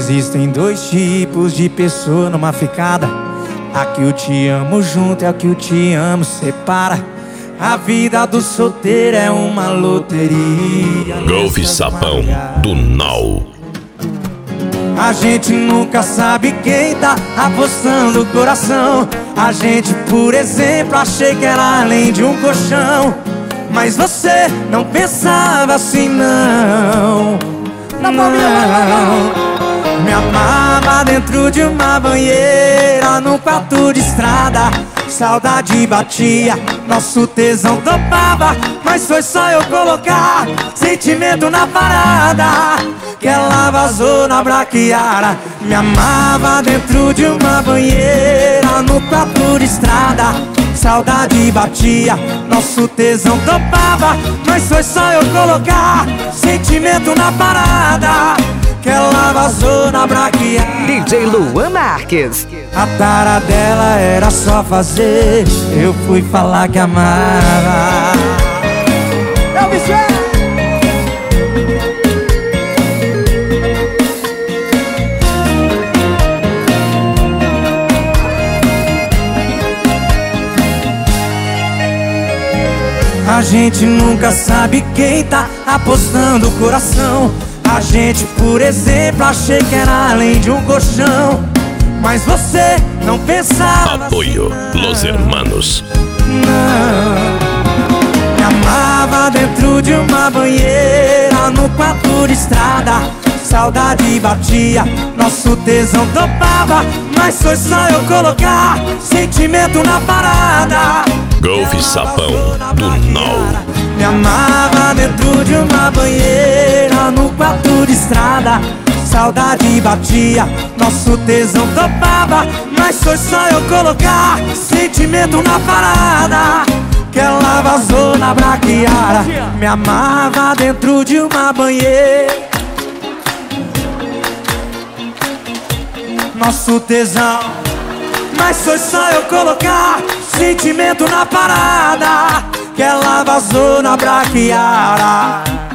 existem dois tipos de pessoa numa ficada. A que eu te amo junto e a que eu te amo separa. A vida do solteiro é uma loteria. Golf Sapão do Now. A gente nunca sabe quem tá apostando o coração. A gente, por exemplo, achei que era além de um colchão. Mas você não pensava assim, não. Não. Me amava dentro de uma banheira, num quarto de estrada. Saudade batia, nosso tesão topava. Mas foi só eu colocar sentimento na parada que ela vazou na braquiara. Me amava dentro de uma banheira, no quarto de estrada. Saudade batia, nosso tesão topava. Mas foi só eu colocar sentimento na parada que ela vazou na braquiara. DJ Luan Marques. A tara dela era só fazer, eu fui falar que amava. Eu me A gente nunca sabe quem tá apostando o coração. A gente, por exemplo, achei que era além de um colchão. Mas você não pensava Apoio assim, Los Hermanos. não. Me amava dentro de uma banheira, no quarto de estrada. Saudade batia, nosso tesão topava. Mas foi só eu colocar sentimento na parada. Golf Sapão do Now. Me amava dentro de uma banheira, no quarto de estrada. Saudade batia, nosso tesão topava. Mas foi só eu colocar sentimento na parada que ela vazou na braquiara. Me amava dentro de uma banheira, nosso tesão. Mas foi só eu colocar sentimento na parada que ela vazou na braquiara.